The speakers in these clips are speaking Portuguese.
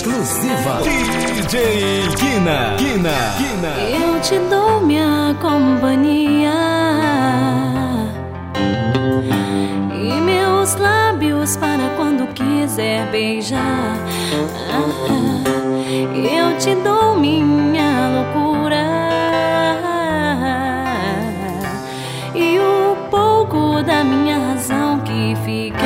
exclusiva. DJ Kina. Eu te dou minha companhia e meus lábios para quando quiser beijar. Eu te dou minha loucura e o pouco da minha razão que fica.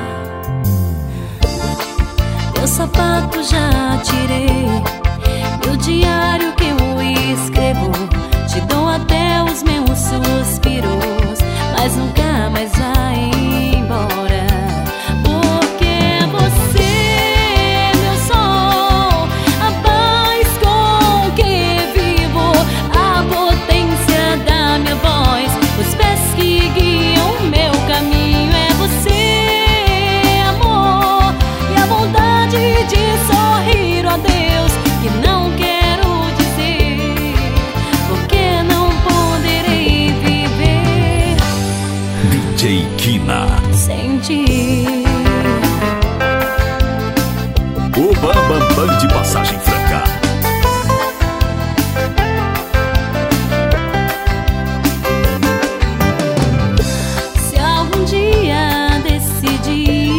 Teu sapato já tirei, meu diário que eu escrevo, te dou até os meus suspiros, mas nunca mais vai embora. Porque você é meu sol, a paz com que vivo, a potência da minha voz, os pés que guiam meu caminho. É você, amor, e a vontade de sorrir, ó Deus, que não quero dizer, porque não poderei viver DJ Kina. sem ti. O Bambambam de Passagem Franca. Se algum dia decidir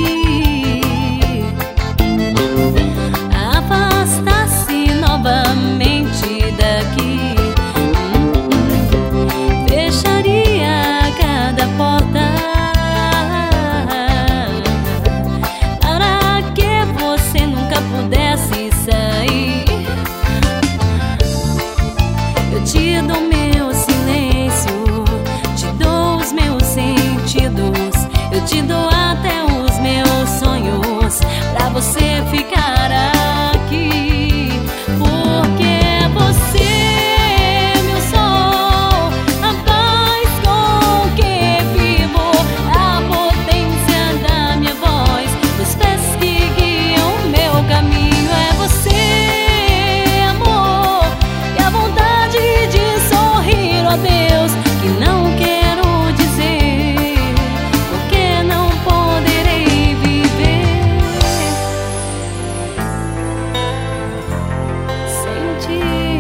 afastar-se novamente daqui, fecharia cada porta para que você nunca pudesse sair. Eu te dou meu silêncio, te dou os meus sentidos, eu te dou até os meus sonhos pra você ficar aqui. Porque você é meu sol, a paz com que vivo, a potência da minha voz, os pés que guiam meu caminho. É você, amor, e a vontade de sorrir, ó Deus, que não quero dizer, porque não poderei viver sem ti.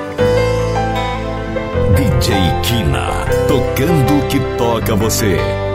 DJ Kina, tocando o que toca você.